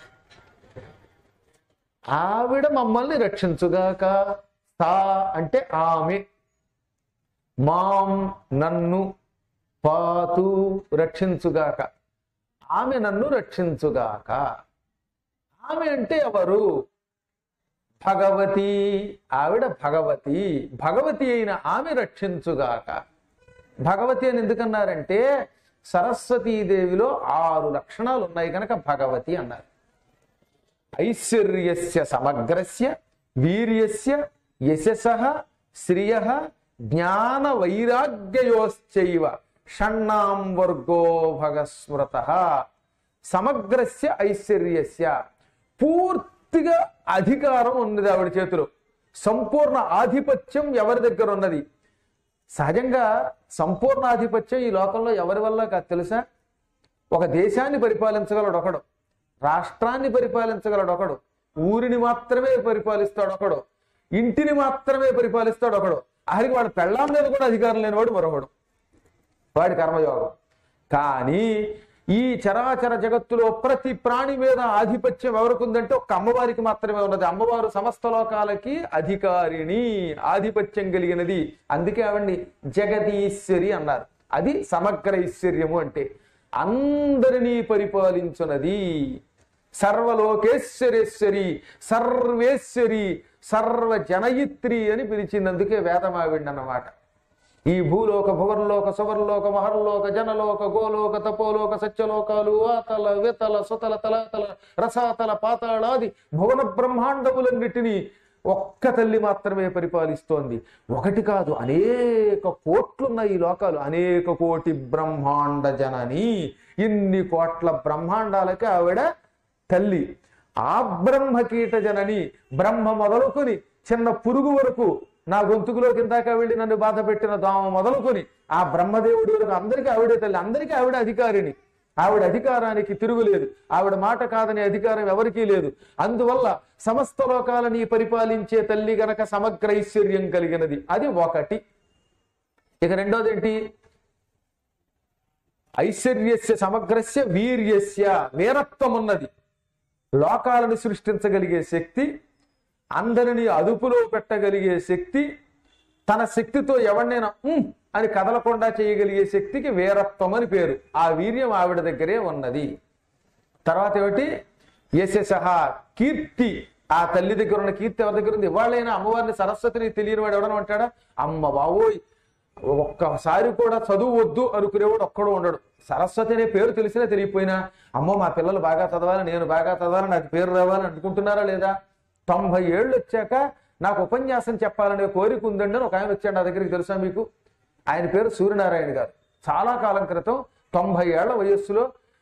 ఆవిడ మమ్మల్ని రక్షించుగాక. సా అంటే ఆమె, మాం నన్ను, పాతు రక్షించుగాక, ఆమె నన్ను రక్షించుగాక. ఆమె అంటే ఎవరు? భగవతి. ఆవిడ భగవతి. భగవతి అయిన ఆమె రక్షించుగాక. భగవతి అని ఎందుకన్నారంటే సరస్వతీదేవిలో ఆరు లక్షణాలు ఉన్నాయి కనుక భగవతి అన్నారు. ఐశ్వర్యస్య సమగ్రస్య వీర్యస్య యశసః శ్రియః జ్ఞాన వైరాగ్యయోశ్చైవ షణ్ణాం వర్గో భగస్మృతః. సమగ్రస్య ఐశ్వర్యస్య పూర్తిగా అధికారం ఉన్నది ఆవిడ చేతిలో. సంపూర్ణ ఆధిపత్యం ఎవరి దగ్గర ఉన్నది? సహజంగా సంపూర్ణ ఆధిపత్యం ఈ లోకంలో ఎవరి వల్ల కాదు తెలుసా? ఒక దేశాన్ని పరిపాలించగలడు ఒకడు, రాష్ట్రాన్ని పరిపాలించగలడు ఒకడు, ఊరిని మాత్రమే పరిపాలిస్తాడు ఒకడు, ఇంటిని మాత్రమే పరిపాలిస్తాడు ఒకడు, ఆఖరికి వాడు పెళ్ళాం మీద కూడా అధికారం లేనివాడు మరొకడు. వాడి కర్మయోగం. కానీ ఈ చరాచర జగత్తులో ప్రతి ప్రాణి మీద ఆధిపత్యం ఎవరికి ఉందంటే ఒక్క అమ్మవారికి మాత్రమే ఉన్నది. అమ్మవారు సమస్త లోకాలకి అధికారిని, ఆధిపత్యం కలిగినది. అందుకే ఆవిడ్ని జగదీశ్వరి అన్నారు. అది సమగ్ర ఐశ్వర్యము అంటే అందరినీ పరిపాలించున్నది. సర్వలోకేశ్వరేశ్వరి, సర్వేశ్వరి, సర్వజనయిత్రి అని పిలిచింది. అందుకే వేదం ఆవిడ్ని అన్నమాట. ఈ భూలోక భువర్లోక సువర్లోక మహర్లోక జనలోక గోలోక తపోలోక సత్యలోకాలు ఆతల వితల సుతల తలాతల రసాతల పాతాళాది భువన బ్రహ్మాండములన్నిటినీ ఒక్క తల్లి మాత్రమే పరిపాలిస్తోంది. ఒకటి కాదు, అనేక కోట్లున్న ఈ లోకాలు, అనేక కోటి బ్రహ్మాండ జనని. ఇన్ని కోట్ల బ్రహ్మాండాలకి ఆవిడ తల్లి. ఆ బ్రహ్మ కీట జనని, బ్రహ్మ మొదలుకొని చిన్న పురుగు వరకు, నా గొంతుకులో కిందాక వెళ్ళి నన్ను బాధ పెట్టిన దోమ మొదలుకొని ఆ బ్రహ్మదేవుడి వరకు అందరికీ ఆవిడే తల్లి. అందరికీ ఆవిడ అధికారిని. ఆవిడ అధికారానికి తిరుగులేదు. ఆవిడ మాట కాదనే అధికారం ఎవరికీ లేదు. అందువల్ల సమస్త లోకాలని పరిపాలించే తల్లి గనక సమగ్ర ఐశ్వర్యం కలిగినది. అది ఒకటి. ఇక రెండోది ఏంటి? ఐశ్వర్యస్య సమగ్రస్య వీర్యస్య, వీరత్వం ఉన్నది. లోకాలను సృష్టించగలిగే శక్తి, అందరినీ అదుపులో పెట్టగలిగే శక్తి, తన శక్తితో ఎవరినైనా అని కదలకుండా చేయగలిగే శక్తికి వీరత్వం అని పేరు. ఆ వీర్యం ఆవిడ దగ్గరే ఉన్నది. తర్వాత ఏమిటి? యశసః, కీర్తి. ఆ తల్లి దగ్గర ఉన్న కీర్తి ఎవరి దగ్గర ఉంది? వాళ్ళైనా అమ్మవారిని సరస్వతిని తెలియని వాడు ఎవడని అంటాడా? అమ్మ బావోయ్, ఒక్కసారి కూడా చదువు వద్దు అనుకునేవాడు ఒక్కడు ఉండడు. సరస్వతి అనే పేరు తెలిసినా తెలియపోయినా, అమ్మో మా పిల్లలు బాగా చదవాలి, నేను బాగా చదవాలి, నాకు పేరు రావాలని అనుకుంటున్నారా లేదా? తొంభై ఏళ్ళు వచ్చాక నాకు ఉపన్యాసం చెప్పాలనే కోరిక ఉందండి అని ఒక ఆయన వచ్చాడు నా దగ్గరికి. తెలుసా మీకు? ఆయన పేరు సూర్యనారాయణ గారు. చాలా కాలం క్రితం తొంభై ఏళ్ల వయస్సులో,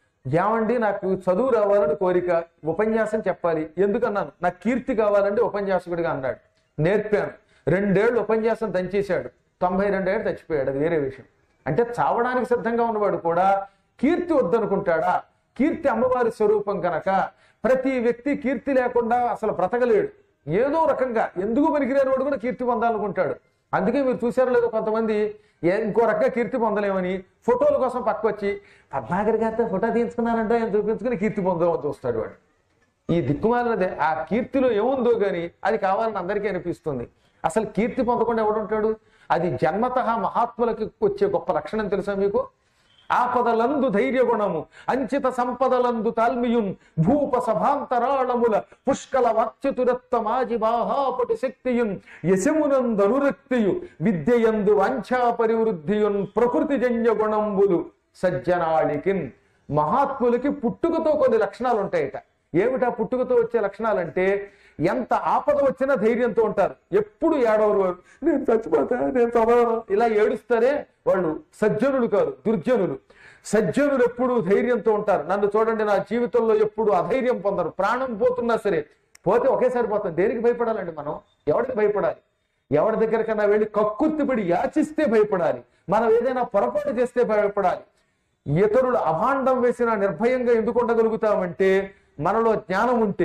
ఏమండి నాకు చదువు రావాలని కోరిక, ఉపన్యాసం చెప్పాలి. ఎందుకన్నాను? నాకు కీర్తి కావాలండి ఉపన్యాసకుడిగా అన్నాడు. నేర్పాను. రెండేళ్లు ఉపన్యాసం దంచేశాడు. తొంభై రెండేళ్ళు చచ్చిపోయాడు. అది వేరే విషయం. అంటే చావడానికి సిద్ధంగా ఉన్నవాడు కూడా కీర్తి వద్దనుకుంటాడా? కీర్తి అమ్మవారి స్వరూపం కనుక ప్రతి వ్యక్తి కీర్తి లేకుండా అసలు బ్రతకలేడు. ఏదో రకంగా ఎందుకు పనికిరాని వాడు కూడా కీర్తి పొందాలనుకుంటాడు. అందుకే మీరు చూసారో లేదో, కొంతమంది ఇంకో రకంగా కీర్తి పొందలేమని ఫోటోల కోసం పక్క వచ్చి పద్మాగర్ గారితో ఫోటో తీయించుకున్నానంటే ఆయన చూపించుకుని కీర్తి పొందాలని చూస్తాడు వాడు. ఈ దిక్కుమాలినదే. ఆ కీర్తిలో ఏముందో గాని అది కావాలని అందరికీ అనిపిస్తుంది. అసలు కీర్తి పొందకుండా ఎవడుంటాడు? అది జన్మతః మహాత్ములకి వచ్చే గొప్ప లక్షణం తెలుసా మీకు? ఆపదలందు ధైర్య గుణము, అంచిత సంపదలందు తాల్మియున్, భూప సభాంతరాళముల పుష్కల వాక్చతురత్వ మాజి బాహాపటి శక్తియున్, యశమునందు అనురక్తియు, విద్యయందు వాంఛా పరివృద్ధియున్, ప్రకృతి జన్య గుణంబులు సజ్జనాళికిన్. మహాత్ములకి పుట్టుకతో కొన్ని లక్షణాలు ఉంటాయట. ఏమిటా పుట్టుకతో వచ్చే లక్షణాలంటే, ఎంత ఆపద వచ్చినా ధైర్యంతో ఉంటారు. ఎప్పుడు ఏడవరు. నేను చచ్చిపోతా, నేను చదవను, ఇలా ఏడుస్తారే వాళ్ళు సజ్జనులు కాదు, దుర్జనులు. సజ్జనులు ఎప్పుడు ధైర్యంతో ఉంటారు. నన్ను చూడండి, నా జీవితంలో ఎప్పుడు అధైర్యం పొందరు. ప్రాణం పోతున్నా సరే, పోతే ఒకేసారి పోతాం. దేనికి భయపడాలండి మనం? ఎవరికి భయపడాలి? ఎవరి దగ్గరకన్నా వెళ్ళి కక్కుర్తిపడి యాచిస్తే భయపడాలి. మనం ఏదైనా పొరపాటు చేస్తే భయపడాలి. ఇతరులు అభాండం వేసిన నిర్భయంగా ఎందుకు ఉండగలుగుతామంటే మనలో జ్ఞానం ఉంటే.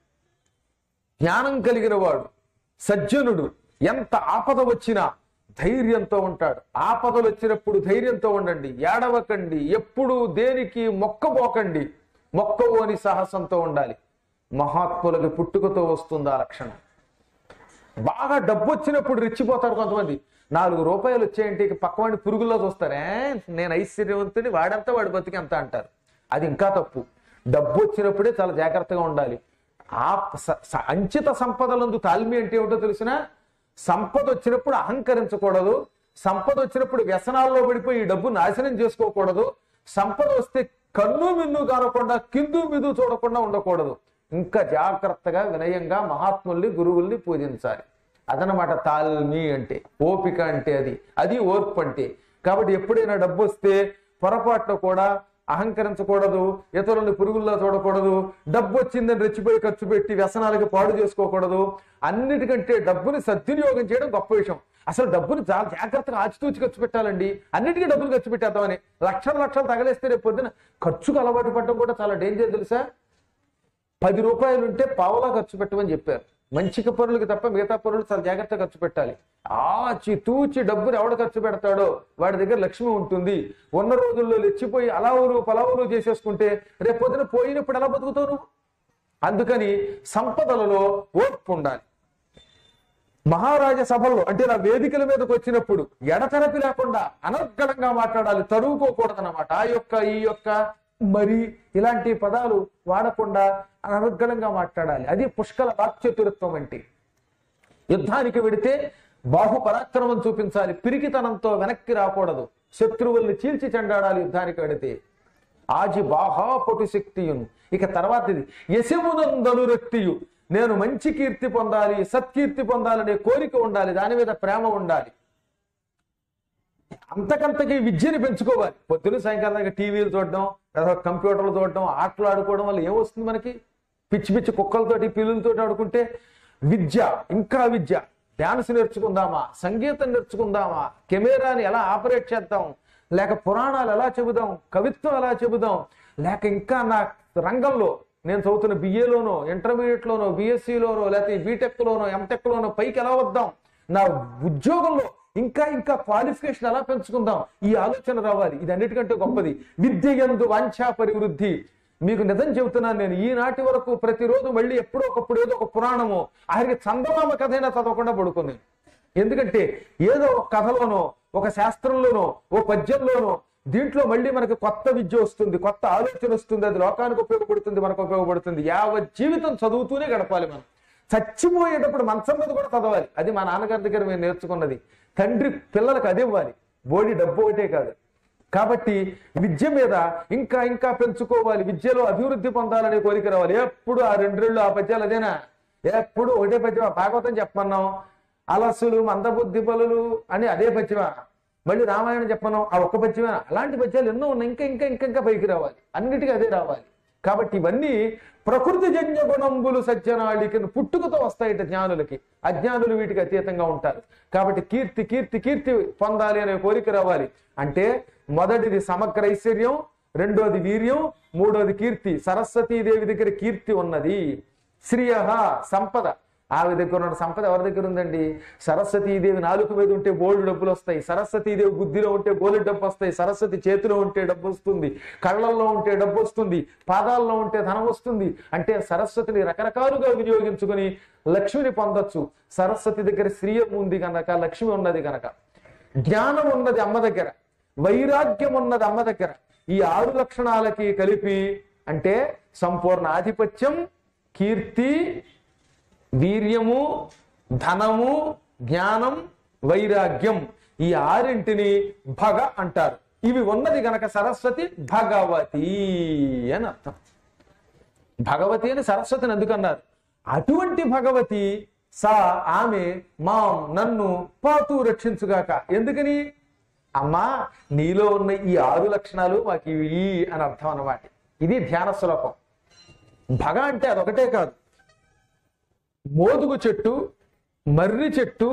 జ్ఞానం కలిగిన వాడు సజ్జనుడు ఎంత ఆపద వచ్చినా ధైర్యంతో ఉంటాడు. ఆపదలు వచ్చినప్పుడు ధైర్యంతో ఉండండి, ఏడవకండి, ఎప్పుడు దేనికి మొక్కబోకండి. మొక్కబోని సాహసంతో ఉండాలి. మహాత్ములకి పుట్టుకతో వస్తుంది ఆ లక్షణం. బాగా డబ్బు వచ్చినప్పుడు రెచ్చిపోతారు కొంతమంది. నాలుగు రూపాయలు వచ్చాయంటే పక్కవాడిని పురుగుల్లో చూస్తారే, నేను ఐశ్వర్యవంతుని, వాడంతా వాడి బతికి ఎంత అంటారు. అది ఇంకా తప్పు. డబ్బు వచ్చినప్పుడే చాలా జాగ్రత్తగా ఉండాలి. ఆ అంచిత సంపదలందు తాల్మి అంటే ఏమిటో తెలిసిన? సంపద వచ్చినప్పుడు అహంకరించకూడదు. సంపద వచ్చినప్పుడు వ్యసనాల్లో పడిపోయి ఈ డబ్బు నాశనం చేసుకోకూడదు. సంపద వస్తే కన్ను మిన్ను కానకుండా కిందు మిదు చూడకుండా ఉండకూడదు. ఇంకా జాగ్రత్తగా వినయంగా మహాత్ముల్ని గురువుల్ని పూజించాలి. అదనమాట తాల్మి అంటే, ఓపిక అంటే అది అది ఓర్పు అంటే. కాబట్టి ఎప్పుడైనా డబ్బు వస్తే పొరపాటున కూడా అహంకరించకూడదు, ఇతరులని పురుగుల్లో చూడకూడదు, డబ్బు వచ్చిందని రెచ్చిపోయి ఖర్చు పెట్టి వ్యసనాలకి పాడు చేసుకోకూడదు. అన్నిటికంటే డబ్బుని సద్వినియోగం చేయడం గొప్ప విషయం. అసలు డబ్బుని చాలా జాగ్రత్తగా ఆచితూచి ఖర్చు పెట్టాలండి. అన్నిటికీ డబ్బులు ఖర్చు పెట్టేద్దామని లక్షల లక్షలు తగలేస్తే రేపు పొద్దున ఖర్చుకు అలవాటు పడడం కూడా చాలా డేంజర్ తెలుసా. పది రూపాయలు ఉంటే పావలా ఖర్చు పెట్టమని చెప్పారు. మంచిక పరులకి తప్ప మిగతా పరులు చాలా జాగ్రత్తగా ఖర్చు పెట్టాలి. ఆచి తూచి డబ్బుని ఎవడ ఖర్చు పెడతాడో వాడి దగ్గర లక్ష్మి ఉంటుంది. ఉన్న రోజుల్లో లెచ్చిపోయి అలావులు పలావులు చేసేసుకుంటే రేపు పొద్దున పోయినప్పుడు ఎలా బతుకుతావు నువ్వు? అందుకని సంపదలలో ఓర్పు ఉండాలి. మహారాజ సభల్లో అంటే నా వేదికల మీదకి వచ్చినప్పుడు ఎడతెరపి లేకుండా అనర్గళంగా మాట్లాడాలి, తరువుకోకూడదన్నమాట. ఆ యొక్క ఈ యొక్క మరి ఇలాంటి పదాలు వాడకుండా అనర్గళంగా మాట్లాడాలి. అది పుష్కల వాక్చతురత్వం అంటే. యుద్ధానికి వెడితే బాహు పరాక్రమం చూపించాలి, పిరికితనంతో వెనక్కి రాకూడదు, శత్రువుల్ని చీల్చి చెండాడాలి యుద్ధానికి వెడితే. ఆజి బాహాపటు శక్తియును. ఇక తర్వాతది యశమునందనురక్తియు. నేను మంచి కీర్తి పొందాలి, సత్కీర్తి పొందాలనే కోరిక ఉండాలి, దాని మీద ప్రేమ ఉండాలి. అంతకంతకి విద్యని పెంచుకోవాలి. పొద్దున సాయంకాలం దాకా టీవీలు చూడడం, కంప్యూటర్లు చూడడం, ఆటలు ఆడుకోవడం వల్ల ఏమొస్తుంది మనకి? పిచ్చి పిచ్చి కుక్కలతోటి పిల్లులతోటి ఆడుకుంటే విద్య, ఇంకా విద్య. డాన్స్ నేర్చుకుందామా, సంగీతం నేర్చుకుందామా, కెమెరాని ఎలా ఆపరేట్ చేద్దాం, లేక పురాణాలు ఎలా చెబుదాం, కవిత్వం ఎలా చెబుదాం, లేక ఇంకా నా రంగంలో నేను చదువుతున్న బిఏలోనో ఇంటర్మీడియట్లోనో బిఎస్సిలోనో లేకపోతే బీటెక్లోనో ఎంటెక్లోనో పైకి ఎలా వద్దాం, నా ఉద్యోగంలో ఇంకా ఇంకా క్వాలిఫికేషన్ ఎలా పెంచుకుందాం, ఈ ఆలోచన రావాలి. ఇది అన్నిటికంటే గొప్పది. విద్య యందు వాంఛా పరివృద్ధి. మీకు నిజం చెబుతున్నాను నేను, ఈనాటి వరకు ప్రతిరోజు మళ్ళీ ఎప్పుడో ఒకప్పుడు ఏదో ఒక పురాణమో ఆఖరికి చందమామ కథ అయినా చదవకుండా పడుకున్నాను. ఎందుకంటే ఏదో ఒక కథలోనో ఒక శాస్త్రంలోనో ఓ పద్యంలోనో దీంట్లో మళ్ళీ మనకి కొత్త విద్య వస్తుంది, కొత్త ఆలోచన వస్తుంది, అది లోకానికి ఉపయోగపడుతుంది, మనకు ఉపయోగపడుతుంది. యావత్ జీవితం చదువుతూనే గడపాలి. మనం చచ్చిపోయేటప్పుడు మంచం మీద కూడా చదవాలి. అది మా నాన్నగారి దగ్గర మేము నేర్చుకున్నది. తండ్రి పిల్లలకు అది ఇవ్వాలి, బోడి డబ్బు ఒకటే కాదు. కాబట్టి విద్య మీద ఇంకా ఇంకా పెంచుకోవాలి, విద్యలో అభివృద్ధి పొందాలనే కోరిక రావాలి. ఎప్పుడు ఆ రెండు రెండు ఆ పద్యాలు అదేనా, ఎప్పుడు ఒకటే పద్యమా? భాగవతం చెప్పమన్నాం, అలసులు మందబుద్ధి బలులు అని అదే పద్యమా? మళ్ళీ రామాయణం చెప్పను ఆ ఒక్క పద్యమా? అలాంటి పద్యాలు ఎన్నో ఉన్నాయి, ఇంకా ఇంకా ఇంకా ఇంకా పైకి రావాలి, అన్నిటికీ అదే రావాలి. కాబట్టి ఇవన్నీ ప్రకృతి జన్య గుణంబులు సజ్జనాళికి పుట్టుకతో వస్తాయిట జ్ఞానులకి. అజ్ఞానులు వీటికి అతీతంగా ఉంటారు. కాబట్టి కీర్తి కీర్తి కీర్తి పొందాలి అనే కోరిక రావాలి. అంటే మొదటిది సమగ్ర ఐశ్వర్యం, రెండోది వీర్యం, మూడోది కీర్తి. సరస్వతీదేవి దగ్గర కీర్తి ఉన్నది. శ్రీయః సంపద, ఆమె దగ్గర ఉన్న సంపద ఎవరి దగ్గర ఉందండి? సరస్వతీదేవి నాలుగు మీద ఉంటే బోల్డ్ డబ్బులు వస్తాయి, సరస్వతీదేవి బుద్ధిలో ఉంటే బోల్డ్ డబ్బు వస్తాయి, సరస్వతి చేతిలో ఉంటే డబ్బు వస్తుంది, కళ్ళల్లో ఉంటే డబ్బు వస్తుంది, పాదాల్లో ఉంటే ధనం వస్తుంది. అంటే సరస్వతిని రకరకాలుగా వినియోగించుకుని లక్ష్మిని పొందొచ్చు. సరస్వతి దగ్గర శ్రీయం ఉంది కనుక, లక్ష్మి ఉన్నది కనుక. జ్ఞానం ఉన్నది అమ్మ దగ్గర, వైరాగ్యం ఉన్నది అమ్మ దగ్గర. ఈ ఆరు లక్షణాలకి కలిపి అంటే సంపూర్ణ ఆధిపత్యం, కీర్తి, వీర్యము, ధనము, జ్ఞానం, వైరాగ్యం, ఈ ఆరింటిని భగ అంటారు. ఇవి ఉన్నది గనక సరస్వతి భగవతి అని అర్థం. భగవతి అని సరస్వతిని ఎందుకన్నారు? అటువంటి భగవతి సా ఆమె మాం నన్ను పాతూ రక్షించుగాక. ఎందుకని? అమ్మా నీలో ఉన్న ఈ ఆరు లక్షణాలు మాకు ఇవి అని అర్థం అన్నమాట. ఇది ధ్యాన శ్లోకం. భగ అంటే అదొకటే కాదు, మోదుగు చెట్టు, మర్రి చెట్టు,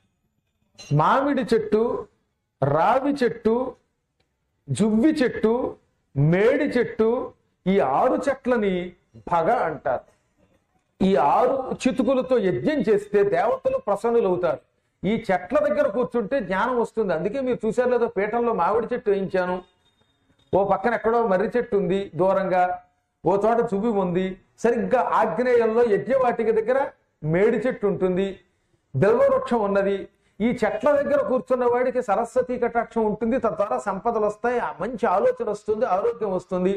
మామిడి చెట్టు, రావి చెట్టు, జువ్వి చెట్టు, మేడి చెట్టు, ఈ ఆరు చెట్లని భగ అంటారు. ఈ ఆరు చితుకులతో యజ్ఞం చేస్తే దేవతలు ప్రసన్నులవుతారు. ఈ చెట్ల దగ్గర కూర్చుంటే జ్ఞానం వస్తుంది. అందుకే మీరు చూసారు లేదో, పీఠంలో మామిడి చెట్టు వేయించాను, ఓ పక్కన ఎక్కడో మర్రి చెట్టు ఉంది దూరంగా, ఓ చోట చువ్వి ఉంది, సరిగ్గా ఆగ్నేయంలో యజ్ఞవాటిక దగ్గర మేడి చెట్టు ఉంటుంది, బిల్వవృక్షం ఉన్నది. ఈ చెట్ల దగ్గర కూర్చున్న వాడికి సరస్వతి కటాక్షం ఉంటుంది, తద్వారా సంపదలు వస్తాయి, మంచి ఆలోచన వస్తుంది, ఆరోగ్యం వస్తుంది.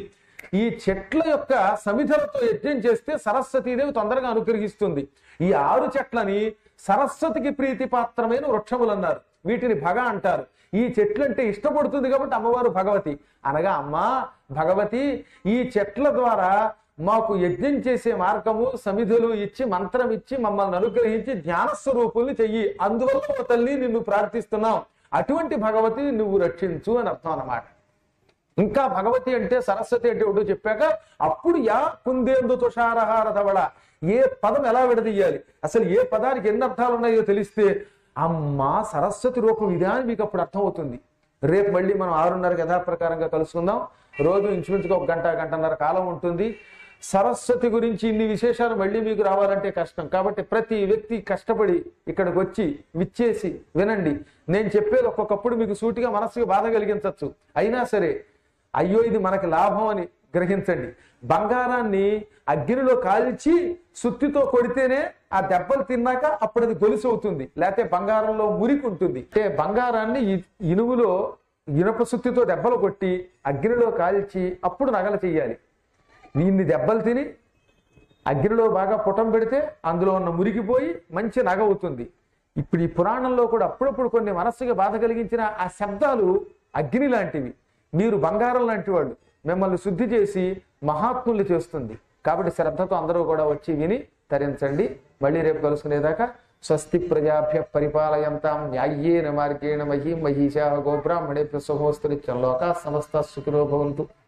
ఈ చెట్ల యొక్క సమిధలతో యజ్ఞం చేస్తే సరస్వతీదేవి తొందరగా అనుగ్రహిస్తుంది. ఈ ఆరు చెట్లని సరస్వతికి ప్రీతిపాత్రమైన వృక్షములు అన్నారు. వీటిని భగ అంటారు. ఈ చెట్లు అంటే ఇష్టపడుతుంది కాబట్టి అమ్మవారు భగవతి అనగా, అమ్మా భగవతి ఈ చెట్ల ద్వారా మాకు యజ్ఞం చేసే మార్గము సమిధులు ఇచ్చి మంత్రం ఇచ్చి మమ్మల్ని అనుగ్రహించి జ్ఞాన స్వరూపుల్ని చెయ్యి, అందువల్ల ఓ తల్లి నిన్ను ప్రార్థిస్తున్నాం, అటువంటి భగవతి నువ్వు రక్షించు అని అర్థం అన్నమాట. ఇంకా భగవతి అంటే సరస్వతి అంటే ఒకటి చెప్పాక అప్పుడు యా కుందేందు తుషారహార ధవళ, ఏ పదం ఎలా విడదీయాలి, అసలు ఏ పదానికి ఎన్ని అర్థాలు ఉన్నాయో తెలిస్తే అమ్మా సరస్వతి రూపం ఇదే అని మీకు అప్పుడు అర్థం అవుతుంది. రేపు మళ్ళీ మనం ఆరున్నరకు యథాప్రకారంగా కలుసుకుందాం. రోజు ఇంచుమించుగా ఒక గంట గంటన్నర కాలం ఉంటుంది. సరస్వతి గురించి ఇన్ని విశేషాలు మళ్ళీ మీకు రావాలంటే కష్టం. కాబట్టి ప్రతి వ్యక్తి కష్టపడి ఇక్కడికి వచ్చి విచ్చేసి వినండి. నేను చెప్పేది ఒక్కొక్కప్పుడు మీకు సూటిగా మనసుకి బాధ కలిగించవచ్చు, అయినా సరే అయ్యో ఇది మనకి లాభం అని గ్రహించండి. బంగారాన్ని అగ్నిలో కాల్చి సుత్తితో కొడితేనే ఆ దెబ్బలు తిన్నాక అప్పుడు అది గొలుసు అవుతుంది, లేకపోతే బంగారంలో మురికి ఉంటుంది. అంటే బంగారాన్ని ఇనుములో ఇనుప సుత్తితో దెబ్బలు కొట్టి అగ్నిలో కాల్చి అప్పుడు నగలు చెయ్యాలి. ఇన్ని దెబ్బలు తిని అగ్నిలో బాగా పుటం పెడితే అందులో ఉన్న మురికిపోయి మంచి నగ అవుతుంది. ఇప్పుడు ఈ పురాణంలో కూడా అప్పుడప్పుడు కొన్ని మనస్సుకి బాధ కలిగించిన ఆ శబ్దాలు అగ్ని లాంటివి. మీరు బంగారం లాంటి వాళ్ళు, మిమ్మల్ని శుద్ధి చేసి మహాత్ముల్ని చేస్తుంది. కాబట్టి శ్రద్ధతో అందరూ కూడా వచ్చి విని తరించండి. మళ్ళీ రేపు కలుసుకునేదాకా స్వస్తి ప్రజాభ్య పరిపాలయంతాం న్యాయ్యేన మార్గేణ మహీం మహిషా గోబ్రాహ్మణేభ్య శుభోస్తు నిత్యం లోకా సమస్త సుఖినో భవంతు.